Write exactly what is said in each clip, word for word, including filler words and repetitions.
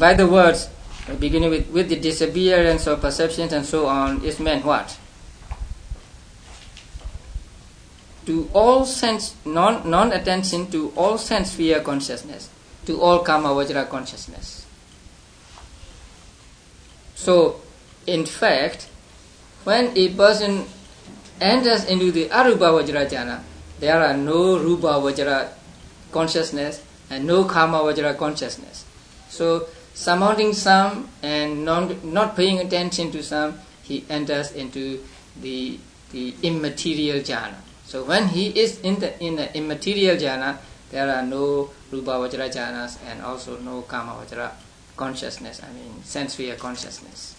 by the words beginning with with the disappearance of perceptions and so on is meant what? To all sense, non non attention to all sense sphere consciousness, to all kama vajra consciousness. So, in fact, when a person enters into the arupa vajra jhana, there are no rupa vajra consciousness and no kama vajra consciousness. So, surmounting some and non, not paying attention to some, he enters into the the immaterial jhana. So when he is in the in the immaterial jhana, there are no rupa vajra jhanas and also no kama vajra consciousness. I mean sense sphere consciousness.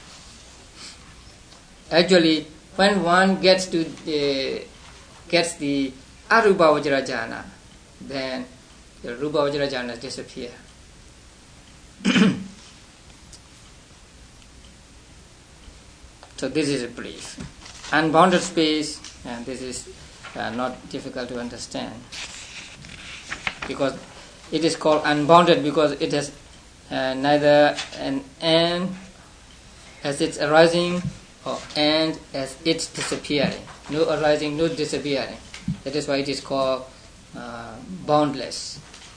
Actually, when one gets to the gets the arupa vajra jhana, then the rupa vajra jhanas disappear. So this is a brief. Unbounded space, and this is uh, not difficult to understand because it is called unbounded because it has uh, neither an end as its arising or end as its disappearing. No arising, no disappearing. That is why it is called uh, boundless.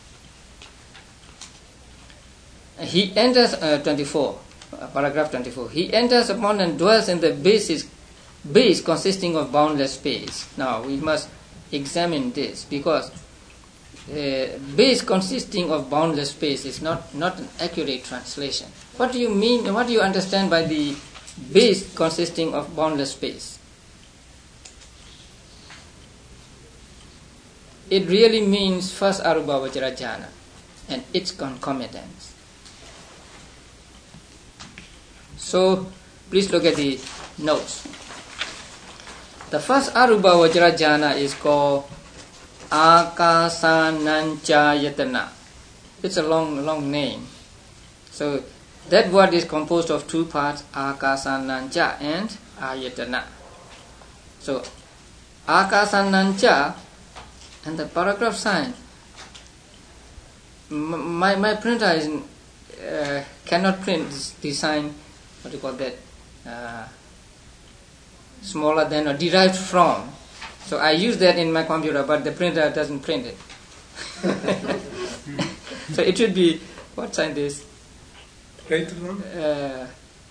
He enters uh, twenty-four, uh, paragraph twenty-four. He enters upon and dwells in the basis, base consisting of boundless space. Now we must examine this because uh, base consisting of boundless space is not, not an accurate translation. What do you mean? What do you understand by the base consisting of boundless space? It really means first arupa vajra jhana and its concomitants. So, please look at the notes. The first arupa vajra jhana is called akasananchayatana. It's a long, long name. So, that word is composed of two parts, akasanancha and ayatana. So, akasanancha and the paragraph sign. My my printer is, uh, cannot print this, this sign. What do you call that? Uh, smaller than or derived from. So I use that in my computer, but the printer doesn't print it. So it should be, what sign this? Uh,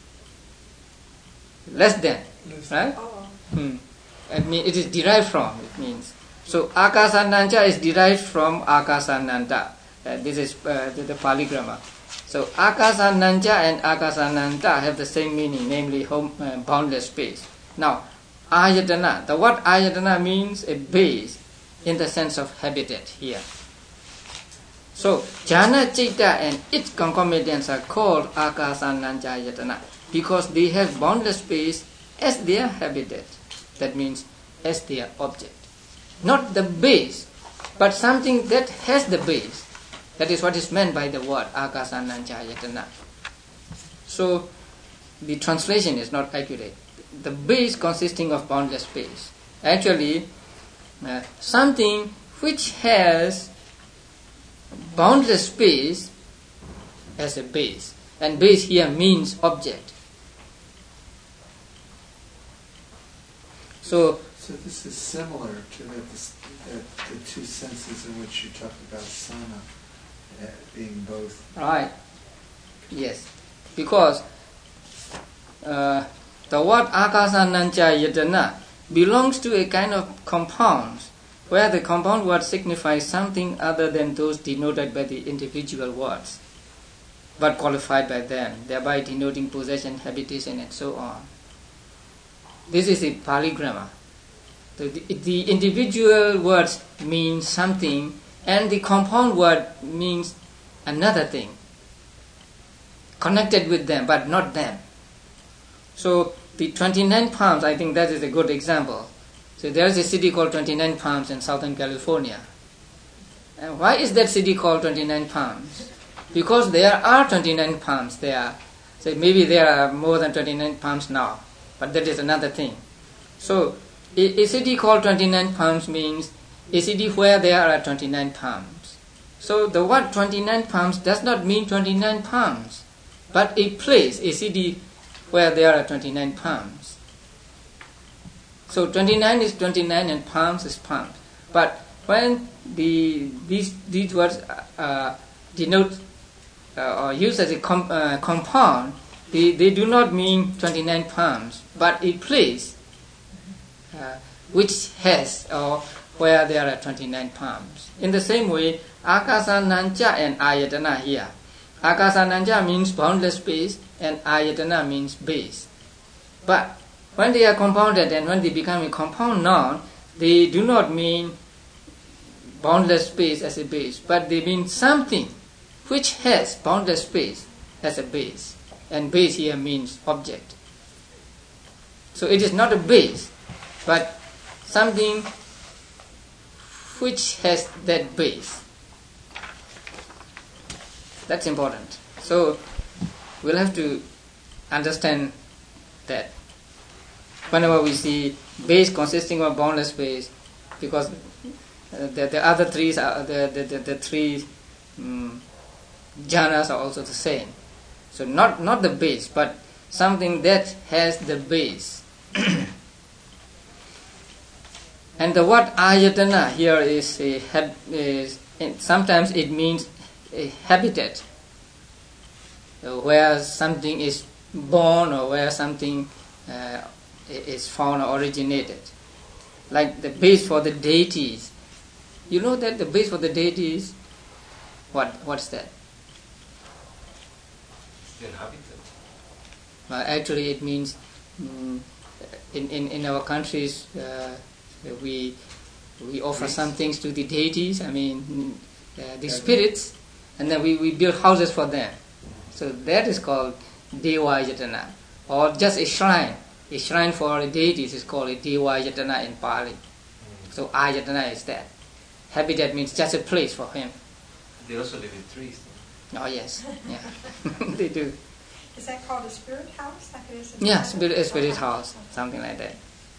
less than, less right? Oh. Hmm. I mean, it is derived from, it means. So akasananta is derived from akasananta. Uh, this is uh, the, the Pali grammar. So akasananta and akasananta have the same meaning, namely home, uh, boundless space. Now, ayatana, the word ayatana means a base in the sense of habitat here. So, jhana citta and its concomitants are called akasananta ayatana because they have boundless space as their habitat. That means as their object. Not the base, but something that has the base. That is what is meant by the word akasananchayatana. So, the translation is not accurate. The base consisting of boundless space. Actually, uh, something which has boundless space as a base. And base here means object. So, so this is similar to the, the, the two senses in which you talked about sana. Uh, being both. Right. Yes. Because uh, the word akasananchayatana belongs to a kind of compounds where the compound word signifies something other than those denoted by the individual words but qualified by them, thereby denoting possession, habitation and so on. This is a Pali grammar. The, the, the individual words mean something and the compound word means another thing, connected with them, but not them. So the twenty-nine Palms, I think that is a good example. So there is a city called twenty-nine Palms in Southern California. And why is that city called twenty-nine Palms? Because there are twenty-nine palms there. So maybe there are more than twenty-nine palms now, but that is another thing. So a, a city called twenty-nine Palms means a city where there are twenty-nine palms. So the word twenty-nine palms does not mean twenty-nine palms, but a place, a city where there are twenty-nine palms. So twenty-nine is twenty-nine and palms is palms. But when the these these words uh, denote uh, or used as a com, uh, compound, they, they do not mean twenty-nine palms, but a place uh, which has or where there are twenty-nine palms. In the same way, Akasa Nancha and Ayatana here. Akasa Nancha means boundless space and Ayatana means base. But when they are compounded and when they become a compound noun, they do not mean boundless space as a base, but they mean something which has boundless space as a base. And base here means object. So it is not a base, but something which has that base. That's important. So we'll have to understand that whenever we see base consisting of boundless space, because uh, the, the other three are the the, the, the three um, jhanas are also the same. So not not the base, but something that has the base. And the word ayatana here is a is sometimes it means a habitat, where something is born or where something uh, is found or originated. Like the base for the deities. You know that the base for the deities, what what's that? Inhabitant. Uh, actually, it means um, in, in in our countries uh, we we offer some things to the deities. I mean uh, the spirits, and then we, we build houses for them. So that is called Deva Yatana, or just a shrine. A shrine for a deities is called a Deva Yatana in Pali. So Ayatana is that. Habitat means just a place for him. They also live in trees. Oh yes, yeah, they do. Is that called a spirit house? Like it is in Yeah, Thailand? spirit, a spirit house, something like that.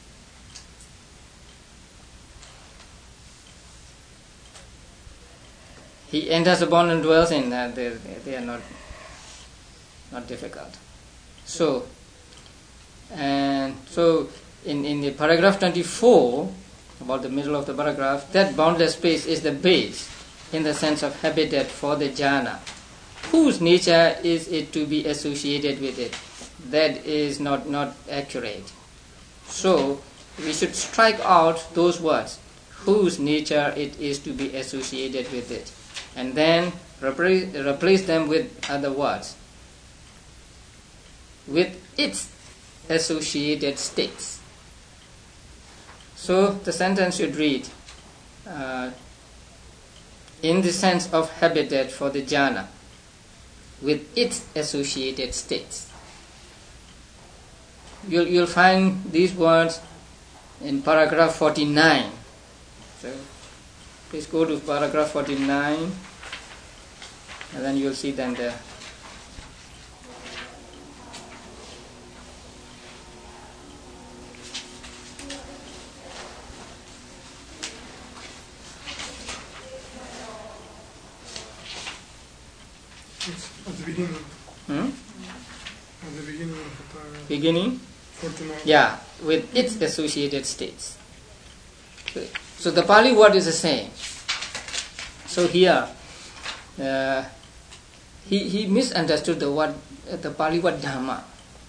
He enters upon and dwells in that. They, they are not not difficult. So, and so in, in the paragraph twenty-four, about the middle of the paragraph, that boundless space is the base in the sense of habitat for the jhana. Whose nature is it to be associated with it? That is not, not accurate. So we should strike out those words, whose nature it is to be associated with it, and then replace, replace them with other words, with its associated states. So the sentence should read, uh, in the sense of habitat for the jhana, with its associated states. You'll, you'll find these words in paragraph forty-nine. So please go to paragraph forty-nine, and then you'll see them there. At the beginning. Hmm? At the beginning of the paragraph. Beginning? forty-nine. Yeah, with its associated states. So the Pali word is the same. So here, uh, he he misunderstood the word, uh, the Pali word Dhamma.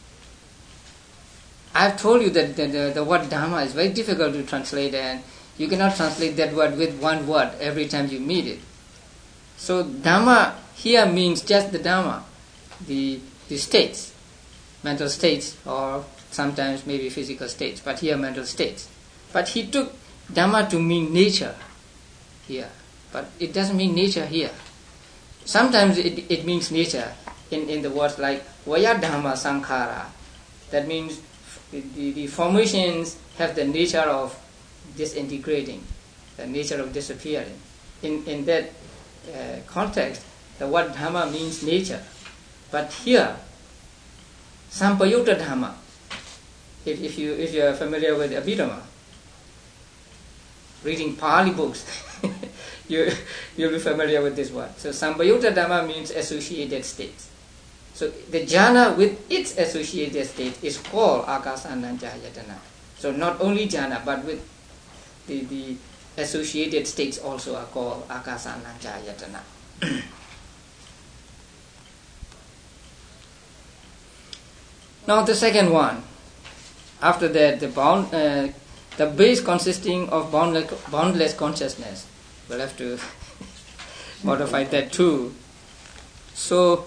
I've told you that the, the, the word Dhamma is very difficult to translate, and you cannot translate that word with one word every time you meet it. So Dhamma here means just the Dhamma, the the states, mental states, or sometimes maybe physical states, but here mental states. But he took Dhamma to mean nature here, but it doesn't mean nature here. Sometimes it, it means nature in, in the words like Vaya Dhamma Sankhara. That means the, the, the formations have the nature of disintegrating, the nature of disappearing. In, in that uh, context, the word Dhamma means nature. But here, Sampayutta Dhamma, if, if you if you are familiar with Abhidhamma, reading Pali books, you, you'll be familiar with this word. So Sambayutta Dhamma means associated states. So the jhana with its associated state is called Akasananjayatana. So not only jhana, but with the, the associated states also are called Akasananjayatana. Now the second one. After that, the bound, uh, the base consisting of boundless, boundless consciousness. We'll have to modify that too. So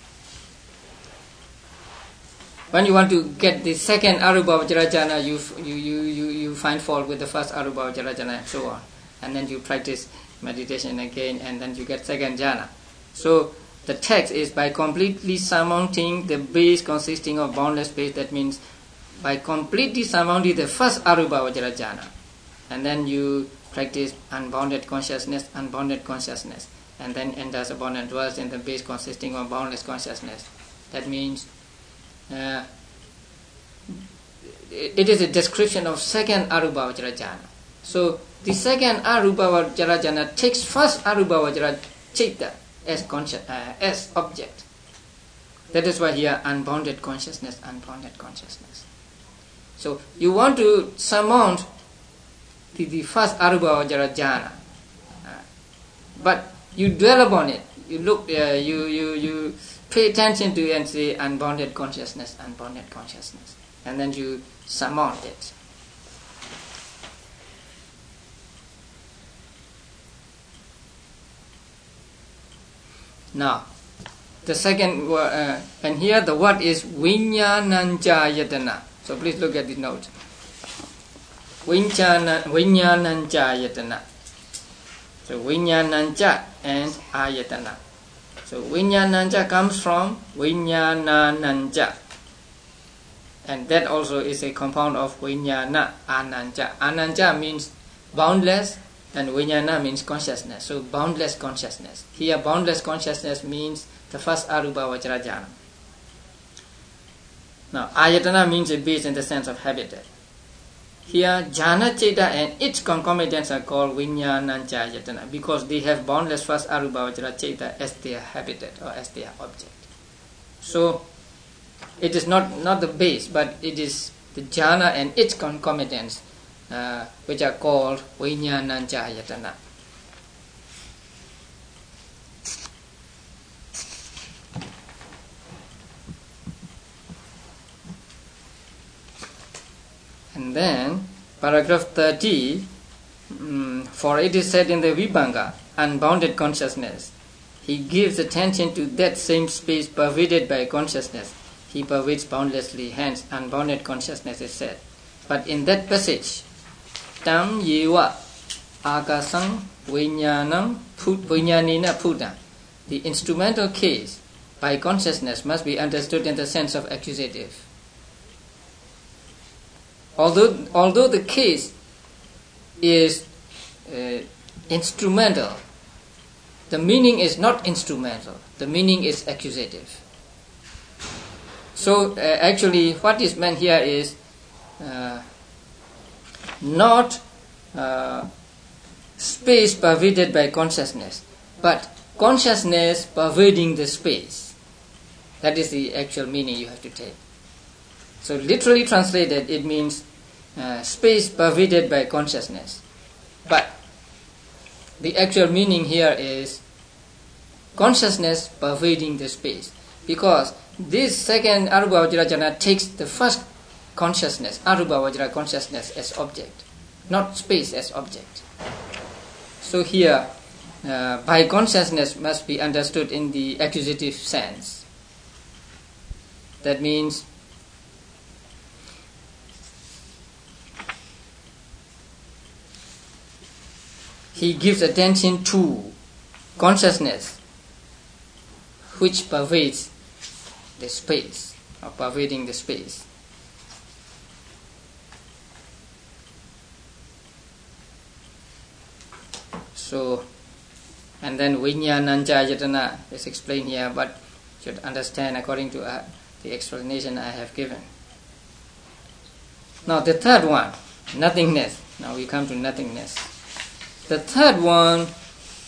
when you want to get the second Arupa Vajrajana, you, you, you, you, you find fault with the first Arupa Vajrajana and so on. And then you practice meditation again and then you get second jhana. So the text is by completely surmounting the base consisting of boundless base, that means by completely surmounting the first Arupa Vajrajana. And then you practice unbounded consciousness, unbounded consciousness. And then enters upon and dwells in the base consisting of boundless consciousness. That means Uh, it is a description of second Arupa Vajrajana. So the second Arupa Vajrajana takes first Arupa Vajrajita as conscious, uh, as object. That is why here unbounded consciousness, unbounded consciousness. So you want to surmount the, the first Arupa Vajrajana, uh, but you dwell upon it. You look, uh, you you you. Pay attention to and say unbounded consciousness, unbounded consciousness. And then you surmount it. Now, the second word, uh, and here the word is Vinyananjayatana. So please look at the note. Vinyananjayatana. So Vinyananja and Ayatana. So Vinyananja comes from Vinyanananja. And that also is a compound of Vinyana, Ananja. Ananja means boundless and Vinyana means consciousness. So boundless consciousness. Here boundless consciousness means the first Arupa Vajrajana. Now Ayatana means a base in the sense of habitat. Here Jhana Cheta and its concomitants are called Vinyananja Ayatana because they have boundless first Arupa Vajra Cheta as their habitat or as their object. So it is not, not the base, but it is the jhana and its concomitants uh, which are called Vinyananja Ayatana. And then, paragraph thirty, um, for it is said in the Vibhanga, unbounded consciousness. He gives attention to that same space pervaded by consciousness. He pervades boundlessly, hence unbounded consciousness is said. But in that passage, tam yeva akasam vinyanam vinyanina phuta, the instrumental case by consciousness must be understood in the sense of accusative. Although, although the case is uh, instrumental, the meaning is not instrumental. The meaning is accusative. So, uh, actually, what is meant here is uh, not uh, space pervaded by consciousness, but consciousness pervading the space. That is the actual meaning you have to take. So literally translated, it means uh, space pervaded by consciousness. But the actual meaning here is consciousness pervading the space. Because this second Arupa Vajrajana takes the first consciousness, Arupa Vajra consciousness as object, not space as object. So here, uh, by consciousness must be understood in the accusative sense. That means he gives attention to consciousness which pervades the space, or pervading the space. So, and then Vinyananja Ayatana is explained here, but should understand according to uh, the explanation I have given. Now the third one, nothingness. Now we come to nothingness. The third one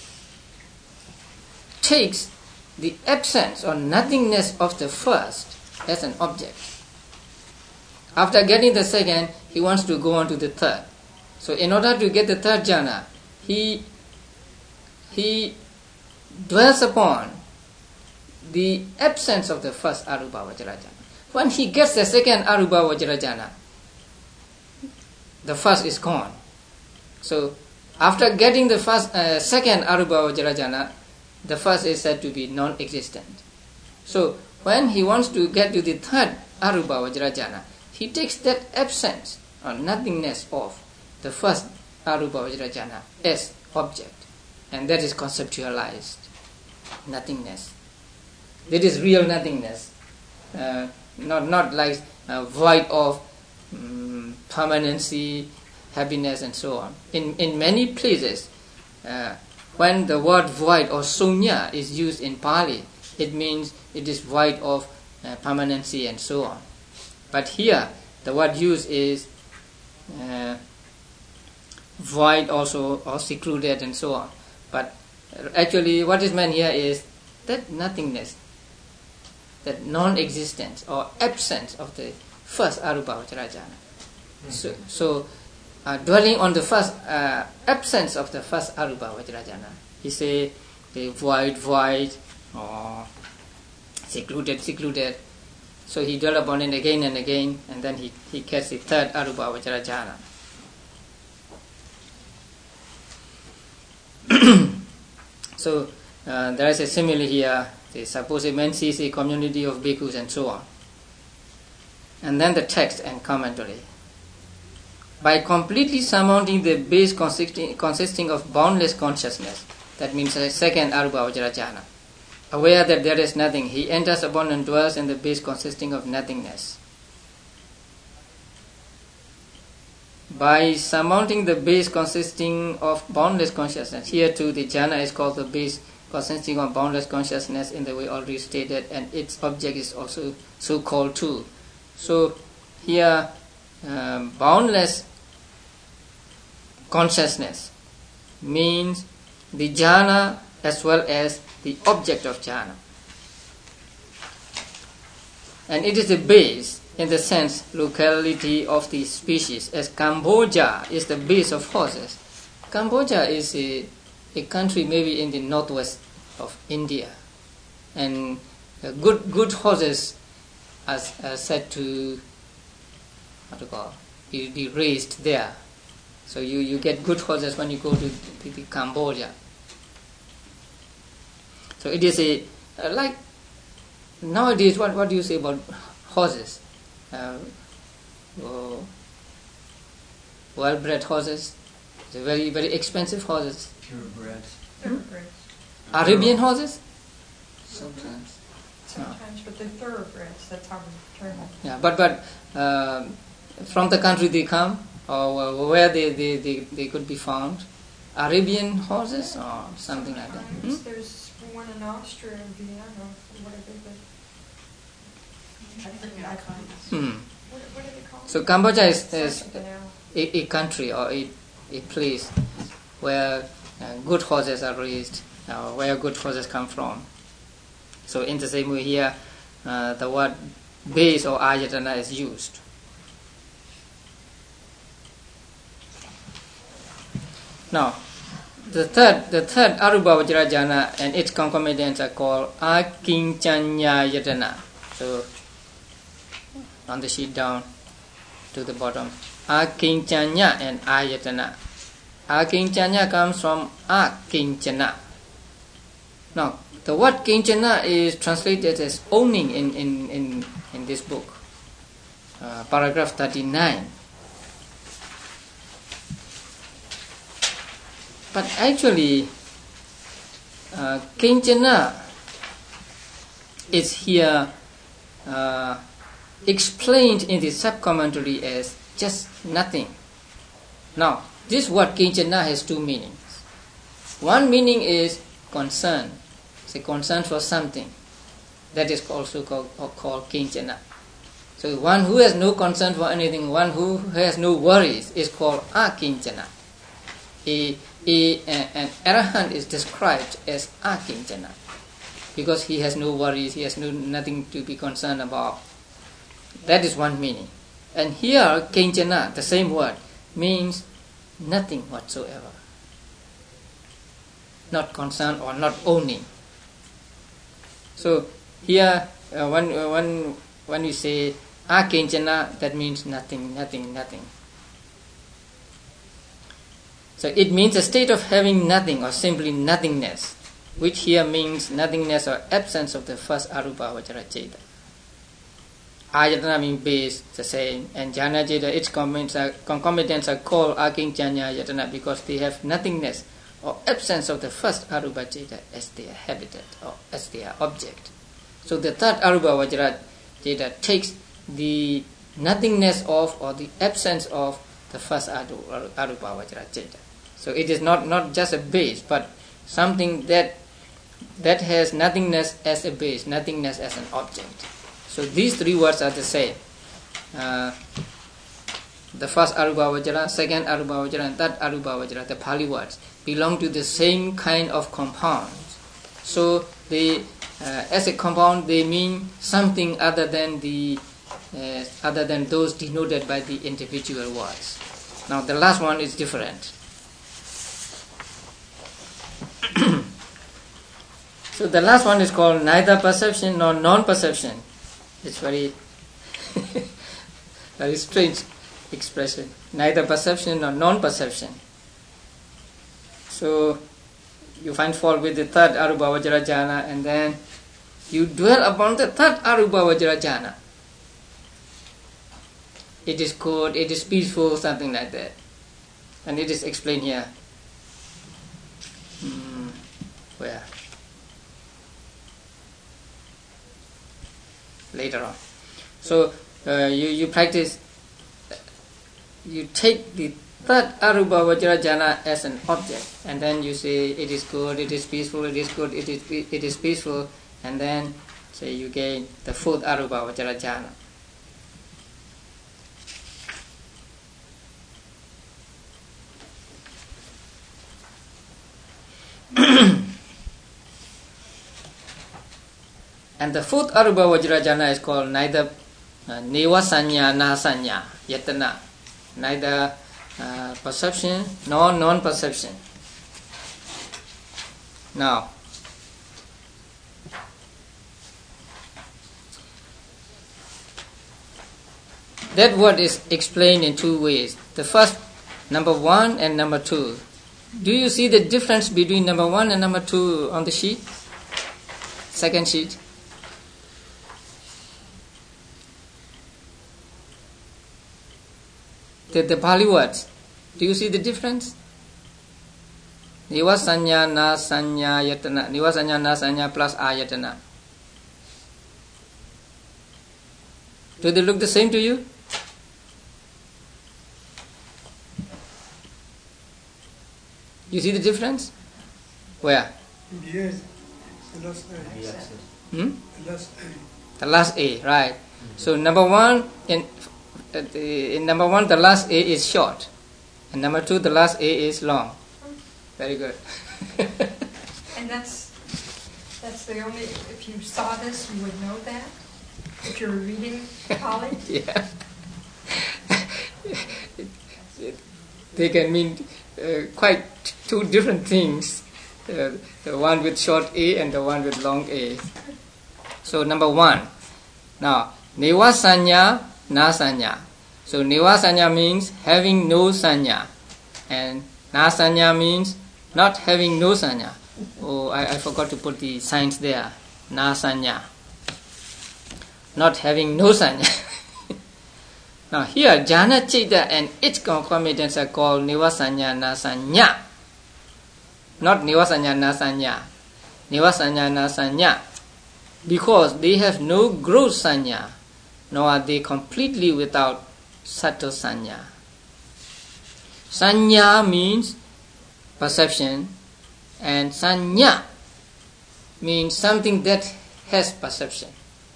takes the absence or nothingness of the first as an object. After getting the second, he wants to go on to the third. So in order to get the third jhana, he he dwells upon the absence of the first arupa vajra jhana. When he gets the second arupa vajra jhana, the first is gone. So after getting the first, uh, second arupa vajra jhana, the first is said to be non-existent. So when he wants to get to the third arupa vajra jhana, he takes that absence or nothingness of the first arupa vajra jhana as object, and that is conceptualized nothingness. That is real nothingness, uh, not not like uh, void of um, permanency, happiness, and so on. In in many places, uh, when the word void or sunya is used in Pali, it means it is void of uh, permanency and so on. But here, the word used is uh, void also, or secluded and so on. But actually what is meant here is that nothingness, that non-existence or absence of the first arupa vajra jhana. Mm-hmm. So, so uh, dwelling on the first uh, absence of the first arupa vajra jhana, he say the void, void, or secluded, secluded. So he dwell upon it again and again, and then he, he gets the third arupa vajra jhana. So uh, there is a simile here. Say, suppose a man sees a community of bhikkhus and so on. And then the text and commentary. By completely surmounting the base consisting, consisting of boundless consciousness, that means a second arupa vajra jhana, aware that there is nothing, he enters upon and dwells in the base consisting of nothingness. By surmounting the base consisting of boundless consciousness, here too the jhana is called the base consisting of boundless consciousness in the way already stated, and its object is also so called too. So here um, boundless consciousness means the jhana as well as the object of jhana. And it is the base in the sense locality of the species, as Cambodia is the base of horses. Cambodia is a, a country maybe in the northwest of India, and uh, good good horses are, are said to what to call be, be raised there. So you, you get good horses when you go to, to, to Cambodia. So it is a uh, like nowadays. What what do you say about horses? Uh, oh, well-bred horses, they're very very expensive horses. Purebred. Thoroughbreds. Arabian horses? Sometimes. Sometimes, but they're thoroughbreds. That's how we term them. Yeah, but but uh, from the country they come, or where they, they, they, they could be found, Arabian horses or something like that. Hmm? There's one in Austria and Vienna, or whatever. But I forget. I Hmm. What, what are they called? So Cambodia is, is Such a canal. a, a country or a, a place where uh, good horses are raised, uh, where good horses come from. So in the same way here, uh, the word base or ayatana is used. Now, the third, the third arupa vajra jhana and its concomitants are called akinchanya yatana. So on the sheet down to the bottom, akinchanya and ayatana. Akinchanya comes from akinchana. Now, the word kinchana is translated as owning in, in, in, in this book, uh, paragraph thirty-nine. But actually, uh, kinchana is here uh, explained in the sub-commentary as just nothing. Now, this word kinchana has two meanings. One meaning is concern. It's a concern for something. That is also called, called kinchana. So one who has no concern for anything, one who has no worries is called akinchana. A, a, an arahant is described as akinchana. because he has no worries, he has no nothing to be concerned about. That is one meaning. And here, Kinchana, the same word, means nothing whatsoever. Not concerned or not owning. So here, uh, when, uh, when, when you say Akinchana, that means nothing, nothing, nothing. So it means a state of having nothing or simply nothingness, which here means nothingness or absence of the first arupa vajra ceta. Ayatana means base, the same, and jhana ceta, its concomitants are called akinchanya ayatana because they have nothingness or absence of the first arupa ceta as their habitat or as their object. So the third arupa vajra ceta takes the nothingness of or the absence of the first arupa vajra ceta. So it is not, not just a base, but something that that has nothingness as a base, nothingness as an object. So these three words are the same. Uh, the first arupa vajra, second arupa vajra, and third arupa vajra, the Pali words, belong to the same kind of compounds. So they, uh, as a compound, they mean something other than the uh, other than those denoted by the individual words. Now the last one is different. So the last one is called neither perception nor non-perception. It's very very strange expression. Neither perception nor non-perception. So you find fault with the third arupa vajra jhana, and then you dwell upon the third arupa vajra jhana. It is good, it is peaceful, something like that. And it is explained here. Hmm, where? Later on. So uh, you, you practice, you take the third arupa vajra jhana as an object, and then you say it is good, it is peaceful, it is good, it is it is peaceful, and then say you gain the fourth arupa vajra jhana. And the fourth arupa vajra jhana is called neither uh, neva sanya na sanya yatana, neither uh, perception nor non-perception. Now, that word is explained in two ways. The first, number one and number two. Do you see the difference between number one and number two on the sheet? Second sheet. The, the Pali words. Do you see the difference? Neva sanya na sanya yatana. Neva sanya na sanya plus ayatana. Do they look the same to you? You see the difference? Where? Yes, the last A. Hmm? The last A. The last A, right. So number one, in, uh, the, in number one, the last A is short. And number two, the last A is long. Very good. And that's that's the only, if you saw this, you would know that? If you're reading Pali? Yeah. They can mean uh, quite two different things. Uh, the one with short A and the one with long A. So number one. Now, neva sanya, na sanya. So neva sanya means having no sanya. And na sanya means not having no sanya. Oh, I, I forgot to put the signs there. Na sanya. Not having no sanya. Now here, jhana citta and its concomitants are called neva sanya na sanya. Not neva sanya na sanya. Neva sanya na sanya. Because they have no gross sanya, nor are they completely without subtle sanya. Sanya means perception, and sanya means something that has perception.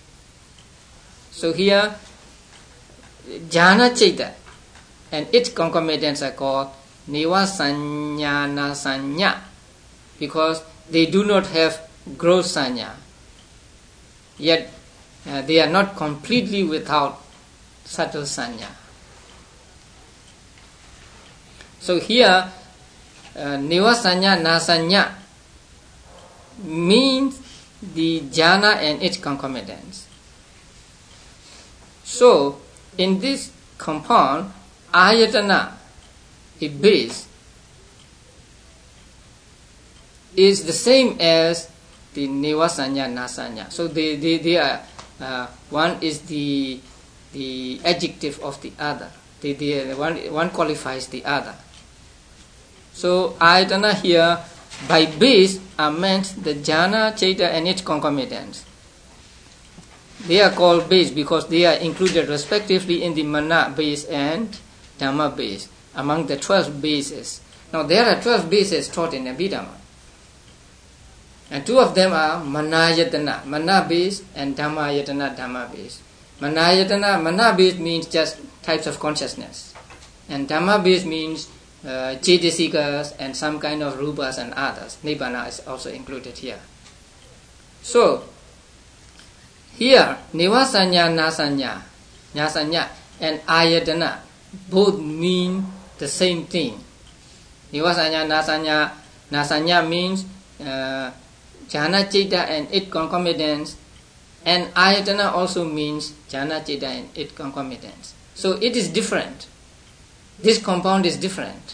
So here, jhana citta and its concomitants are called neva sanya na sanya, because they do not have gross sanya, yet uh, they are not completely without subtle sanya. So here, uh, neva sanya na sanya means the jhana and its concomitants. So, in this compound, ayatana, a base, is the same as the neva sanya na sanya. So they, they, they are uh, one is the the adjective of the other. They, they, one, one qualifies the other. So ayatana here by base are meant the jhana, chaita and its concomitants. They are called base because they are included respectively in the mana base and dhamma base among the twelve bases. Now there are twelve bases taught in Abhidhamma. And two of them are manayatana, mana base, and dhammayatana, dhamma base. Manayatana, mana base means just types of consciousness. And dhamma base means uh, cetasikas and some kind of rupas and others. Nibbana is also included here. So, here, neva sanya, na sanya, nya sanya, and ayatana both mean the same thing. Neva sanya, na sanya, na sanya means uh, jhana, chaita and its concomitants, and ayatana also means jhana, chaita and its concomitants. So it is different. This compound is different.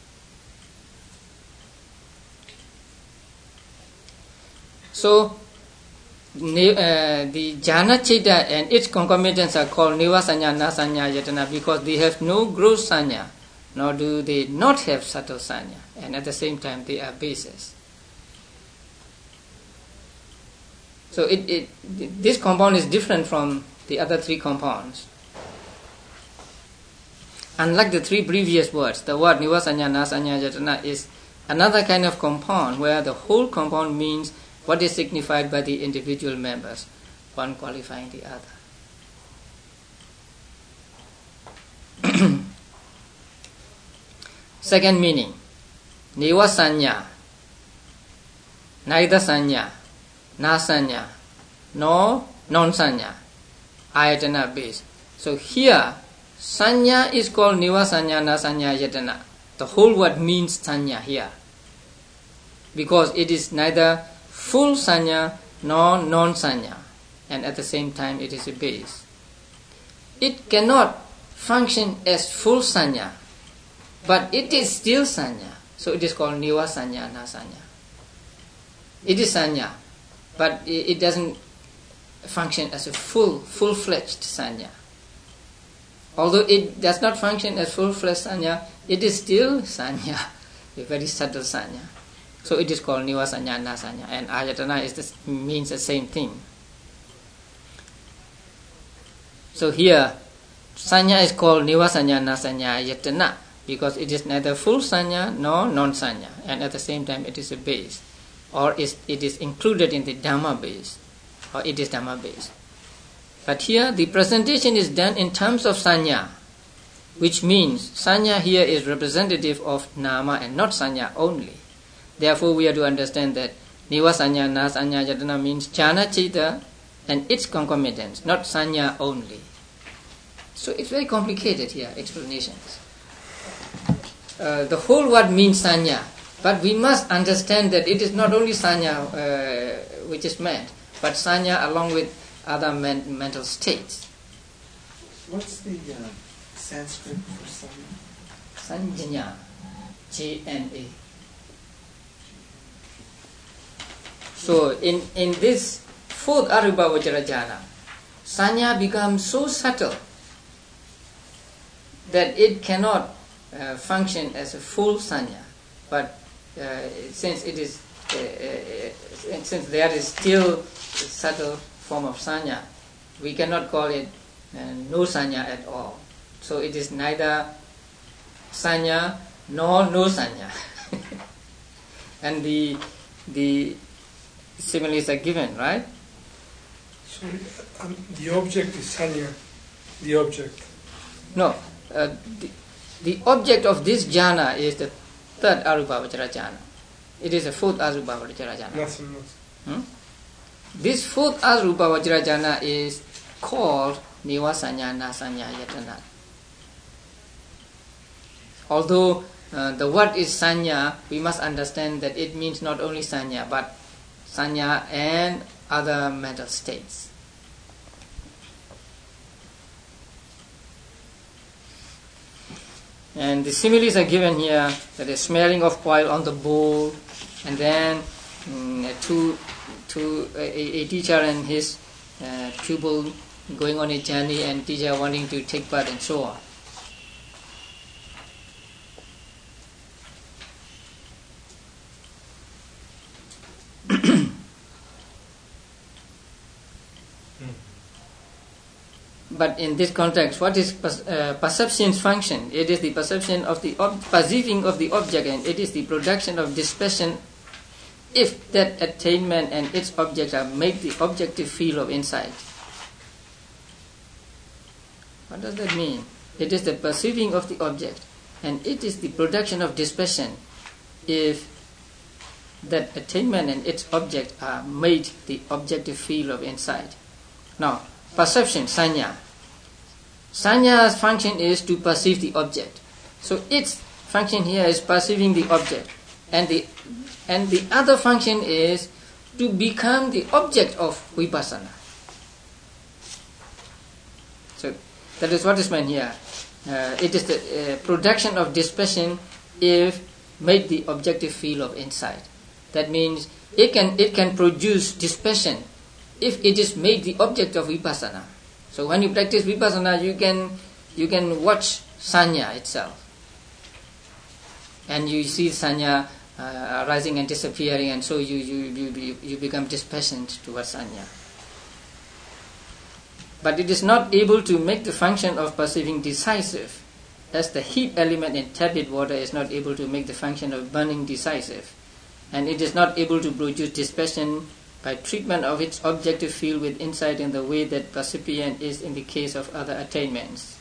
So ne, uh, the jhana, chaita and its concomitants are called neva sanya, na sanya, ayatana because they have no gross sanya, nor do they not have subtle sanya, and at the same time they are bases. So it, it this compound is different from the other three compounds. Unlike the three previous words, the word neva sanya, na sanya, ayatana is another kind of compound where the whole compound means what is signified by the individual members, one qualifying the other. Second meaning, neva sanya, neither sanya, na sanya, no non sanya, ayatana base. So here, sanya is called neva sanya, na sanya, ayatana. The whole word means sanya here, because it is neither full sanya nor non sanya, and at the same time it is a base. It cannot function as full sanya, but it is still sanya, so it is called neva sanya, na sanya. It is sanya, but it doesn't function as a full, full-fledged sanya. Although it does not function as full-fledged sanya, it is still sanya, a very subtle sanya. So it is called neva sanya, na sanya, and ayatana is the, means the same thing. So here, sanya is called neva sanya, na sanya, ayatana because it is neither full sanya nor non sanya, and at the same time it is a base, or is it is included in the dhamma base, or it is dhamma base. But here the presentation is done in terms of sanya, which means sanya here is representative of nama and not sanya only. Therefore, we have to understand that neva sanya, na sanya, ayatana means jhana, chaita and its concomitants, not sanya only. So it's very complicated here, explanations. Uh, the whole word means sanya, but we must understand that it is not only sanya uh, which is meant, but sanya along with other men- mental states. What's the uh, Sanskrit for sanya? Sanjanya, J N A. So in, in this fourth Arupa Vajrajana, sanya becomes so subtle that it cannot uh, function as a full sanya. But uh, since it is, uh, uh, since there is still a subtle form of sanya, we cannot call it uh, no sanya at all. So it is neither sanya nor no sanya. And the the similes are given, right? So um, the object is sanya, the object. No, uh, the, the object of this jhana is the third Arupa Vajrajana. It is a fourth Arupa Vajrajana. Nothing, nothing. Hmm? this fourth Arupa Vajrayana is called Neva Sanya Nasanya Yatana. Although uh, the word is Sanya, we must understand that it means not only Sanya, but Sanya and other mental states. And the similes are given here, that is smelling of oil on the bowl, and then um, two, two, a, a teacher and his uh, pupil going on a journey, and teacher wanting to take part, and so on. But in this context, what is uh, perception's function? It is the perception of the ob- perceiving of the object, and it is the production of dispersion if that attainment and its object are made the objective field of insight. What does that mean? It is the perceiving of the object, and it is the production of dispersion if that attainment and its object are made the objective field of insight. Now, perception, sanya. Sanya's function is to perceive the object. So its function here is perceiving the object. And the and the other function is to become the object of vipassana. So that is what is meant here. Uh, it is the uh, production of dispersion if made the objective field of insight. That means it can it can produce dispersion if it is made the object of vipassana. So when you practice vipassana, you can you can watch sanya itself, and you see sanya uh, arising and disappearing, and so you you you you become dispassionate towards sanya. But it is not able to make the function of perceiving decisive, as the heat element in tepid water is not able to make the function of burning decisive, and it is not able to produce dispassion by treatment of its objective field with insight in the way that percipient is in the case of other attainments.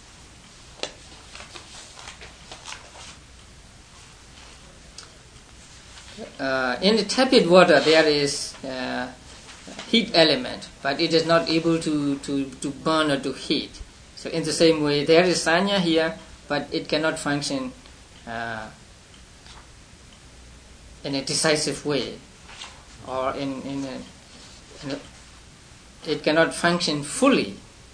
Uh, in the tepid water there is uh, heat element, but it is not able to, to, to burn or to heat. So in the same way, there is sanya here, but it cannot function uh, in a decisive way, or in, in, a, in a, it cannot function fully.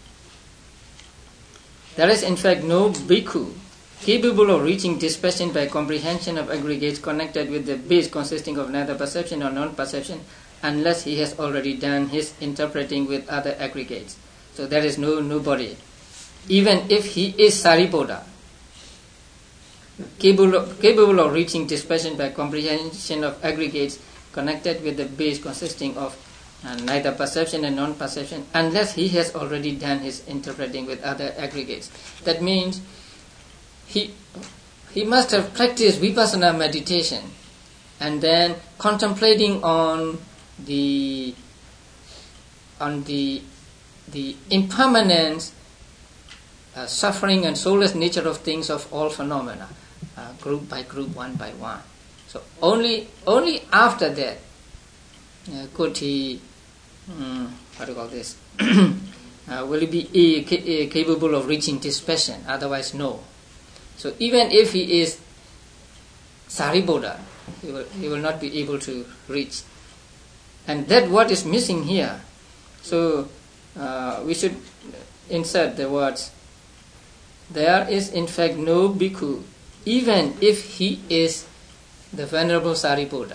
There is in fact no bhikkhu capable of reaching dispassion by comprehension of aggregates connected with the base consisting of neither perception or non-perception, unless he has already done his interpreting with other aggregates. So there is no nobody, even if he is Sariputta, capable of, capable of reaching dispassion by comprehension of aggregates connected with the base consisting of uh, neither perception and non-perception, unless he has already done his interpreting with other aggregates. That means he he must have practiced vipassana meditation, and then contemplating on the on the the impermanence, uh, suffering and soulless nature of things, of all phenomena, uh, group by group, one by one. So only only after that uh, could he um, what do you call this uh, will he be uh, ca- uh, capable of reaching dispassion. Otherwise, no. So even if he is Sariputta, he will, he will not be able to reach. And that what is missing here. So uh, we should insert the words, there is in fact no bhikkhu, even if he is the Venerable Sariputta.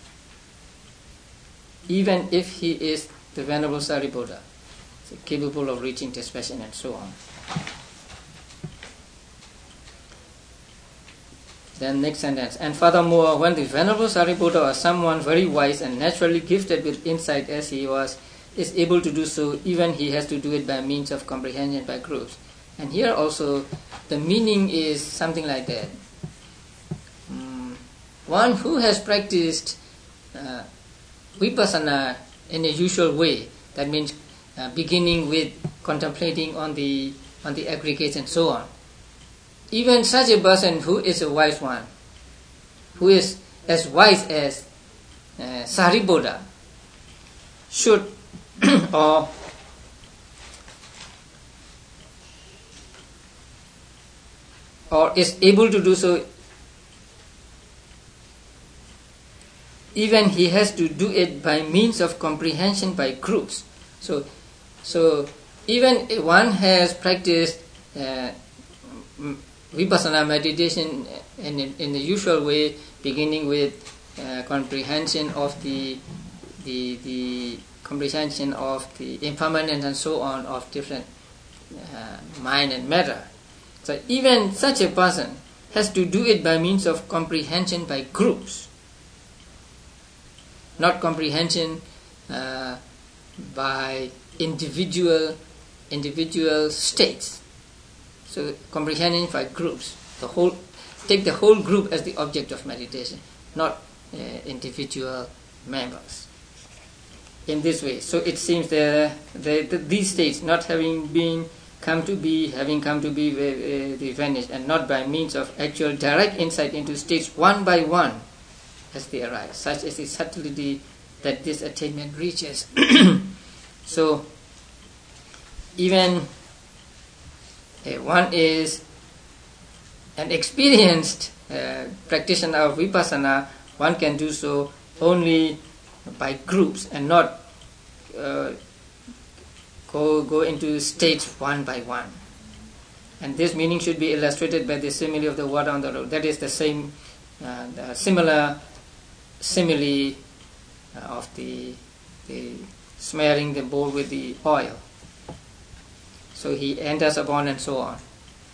Even if he is the Venerable Sariputta, so capable of reaching dispassion and so on. Then next sentence. And furthermore, when the Venerable Sariputta, or someone very wise and naturally gifted with insight as he was, is able to do so, even he has to do it by means of comprehension by groups. And here also the meaning is something like that. Um, one who has practiced uh, vipassana in a usual way, that means uh, beginning with contemplating on the on the aggregates and so on. Even such a person who is a wise one, who is as wise as uh, Sariputta, should or or is able to do so, even he has to do it by means of comprehension by groups. So, so even if one has practiced uh, vipassana meditation in, in the usual way, beginning with uh, comprehension of the the the comprehension of the impermanence and so on of different uh, mind and matter. So even such a person has to do it by means of comprehension by groups, not comprehension uh, by individual individual states. So comprehension by groups, the whole, take the whole group as the object of meditation, not uh, individual members. In this way, so it seems that the, the, these states not having been come to be, having come to be, uh, they vanish, and not by means of actual direct insight into states one by one as they arise. Such is the subtlety that this attainment reaches. So even uh, one is an experienced uh, practitioner of vipassana, one can do so only by groups and not uh, go go into states one by one. And this meaning should be illustrated by the simile of the water on the road. That is the same, uh, the similar simile uh, of the, the smearing the bowl with the oil. So he enters upon and so on.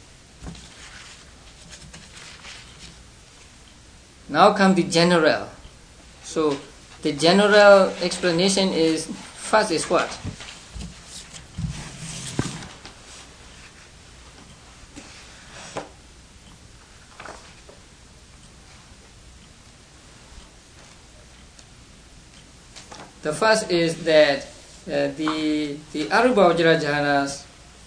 Now come the general. So the general explanation is, first is what? The first is that uh, the the Arupa Vajra jhanas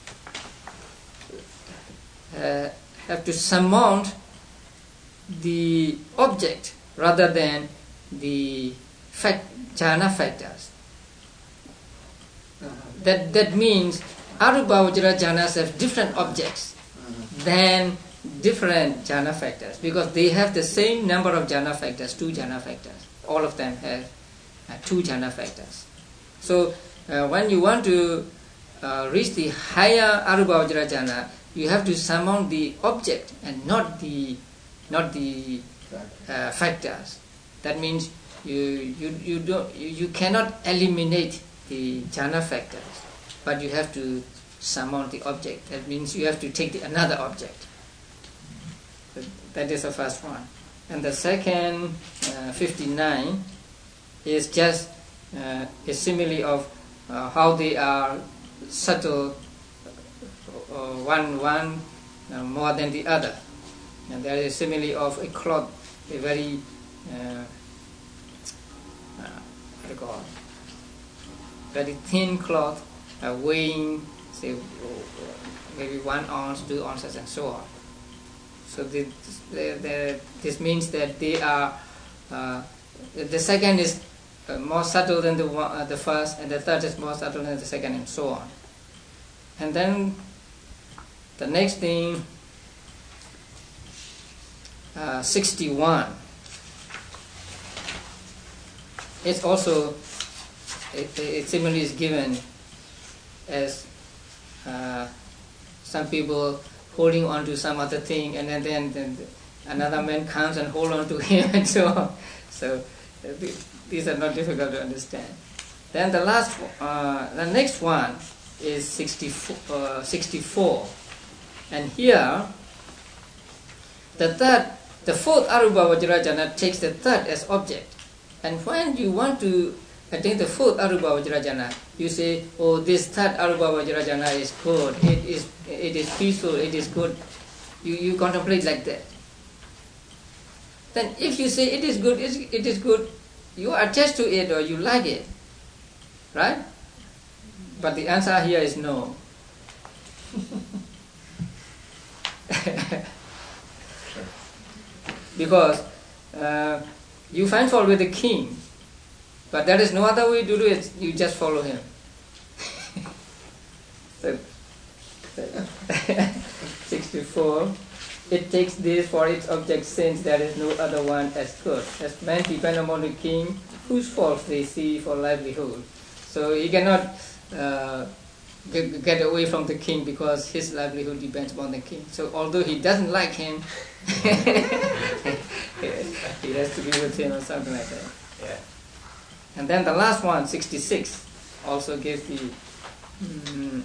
uh, have to surmount the object rather than the fact, jhana factors. Uh-huh. That that means Arupa Vajra jhanas have different objects Uh-huh. than different jhana factors, because they have the same number of jhana factors, two jhana factors. All of them have uh, two jhana factors. So uh, when you want to uh, reach the higher Arupa Vajra jhana, you have to surmount the object and not the not the uh, factors. That means you you you don't you, you cannot eliminate the jhana factors, but you have to surmount the object. That means you have to take the, another object. That is the first one. And the second, uh, fifty-nine, is just uh, a simile of uh, how they are subtle, uh, one one uh, more than the other. And there is a simile of a cloth, a very uh, uh, what do you call it? Very thin cloth, uh, weighing say maybe one ounce, two ounces, and so on. So the, the, the, this means that they are. Uh, the second is uh, more subtle than the one, uh, the first, and the third is more subtle than the second, and so on. And then the next thing, uh, sixty-one. It's also it, it similarly is given as uh, some people holding on to some other thing, and then, then, then another man comes and hold on to him, and so on. So uh, these are not difficult to understand. Then the last, uh, the next one is sixty-four, uh, sixty-four, and here the third, the fourth Arupa Vajra jhana takes the third as object. And when you want to attain the fourth Arupa Vajra jhana, you say, oh, this third Arupa Vajra jhana is good, it is it is peaceful, it is good. You, you contemplate like that. Then if you say it is good, it is good, you attach to it or you like it. Right? But the answer here is no. Because uh, you find fault with the king, But there is no other way to do it, you just follow him. So, sixty-four. It takes this for its object since there is no other one as good. As men depend upon the king, whose faults they see for livelihood. So he cannot uh, get, get away from the king because his livelihood depends upon the king. So although he doesn't like him, he has to be with him or something like that. Yeah. And then the last one, sixty-six, also gives the um,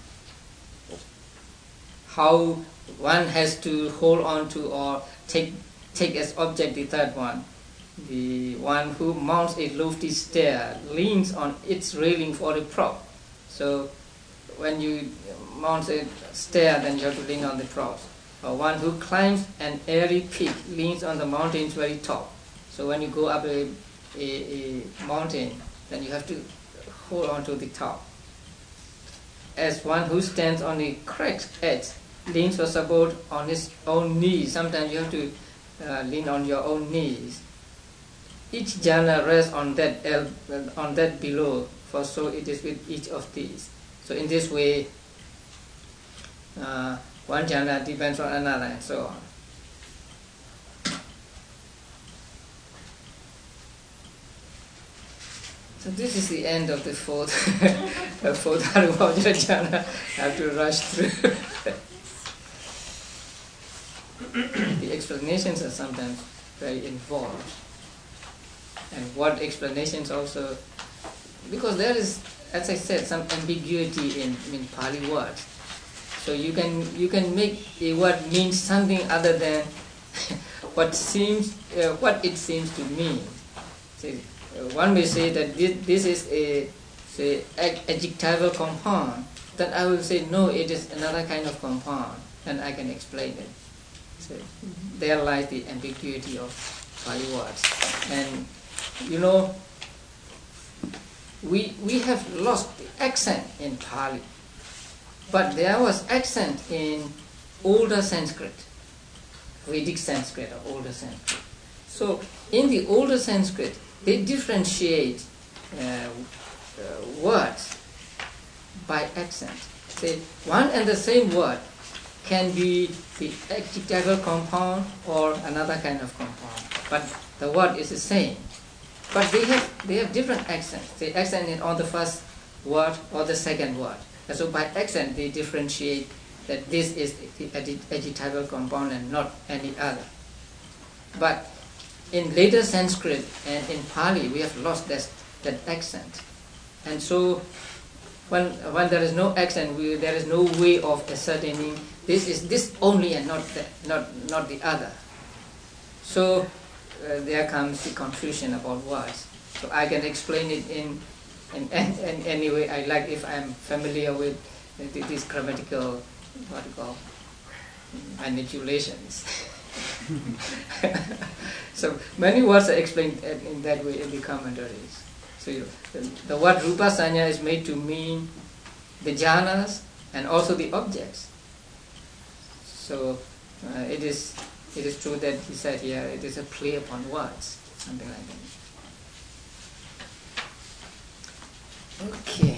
how one has to hold on to or take take as object the third one. The one who mounts a lofty stair leans on its railing for a prop. So when you mount a stair, then you have to lean on the props. Or one who climbs an airy peak leans on the mountain's very top. So when you go up a, a, a mountain, then you have to hold on to the top. As one who stands on a cracked edge leans for support on his own knees. Sometimes you have to uh, lean on your own knees. Each jhana rests on that el- on that below, for so it is with each of these. So in this way, uh, one jhana depends on another, and so on. So this is the end of the fourth, the fourth Harivajra jhana. I have to rush through. The explanations are sometimes very involved. And what explanations also, because there is, as I said, some ambiguity in, in Pali words. So you can you can make a word mean something other than what seems uh, what it seems to mean. See, uh, one may say that this, this is a say adjectival compound. Then I will say no, it is another kind of compound, and I can explain it. So there lies the ambiguity of Pali words. And you know, we we have lost the accent in Pali, but there was accent in older Sanskrit, Vedic Sanskrit or older Sanskrit. So in the older Sanskrit, they differentiate uh, uh, words by accent. Say one and the same word can be the adjectival compound or another kind of compound, but the word is the same. But they have they have different accents. They accent it on the first word or the second word. And so by accent they differentiate that this is the adjectival compound and not any other. But in later Sanskrit and in Pali we have lost that, that accent. And so when when there is no accent, we, there is no way of ascertaining this is this only and not that, not not the other. So Uh, there comes the confusion about words. So I can explain it in in, in, in any way I like if I'm familiar with uh, these grammatical, what you call, manipulations. So many words are explained in that way in the commentaries. So you, the, the word rupa sanya is made to mean the jhanas and also the objects. So uh, it is. It is true that he said here it is a play upon words, something like that. Okay.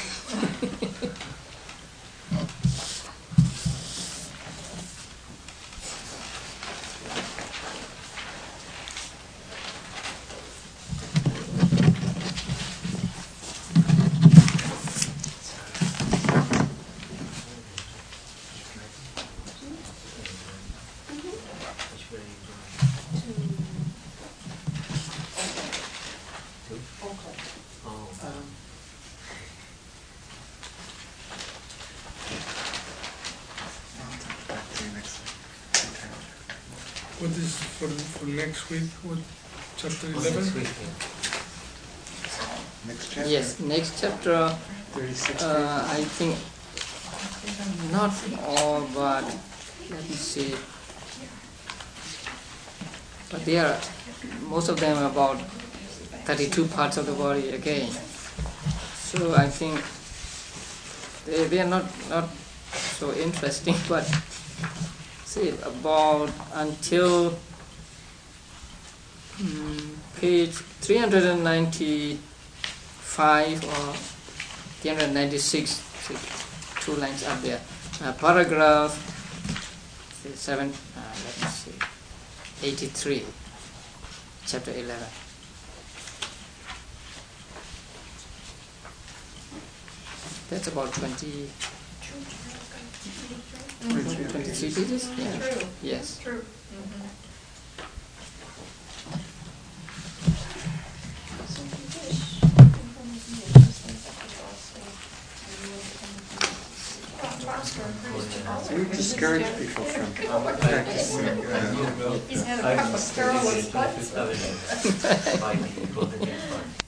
What is for, for next week? What, chapter What's eleven? next week, yeah? Next chapter? Yes, next chapter, thirty-six uh, I think, not all, but let me see. But they are, most of them are about thirty-two parts of the body again. So I think they, they are not, not so interesting, but see, about until um, page three hundred ninety-five or three hundred ninety-six, two lines up there. Uh, paragraph seven, uh, let me see, eighty-three, chapter eleven. That's about twenty, twenty-three pages? Yeah. True. Yes. True. Mhm. We discourage people from practicing. Uh, He's had a cup of Carol's blood. By the Golden Gate Park.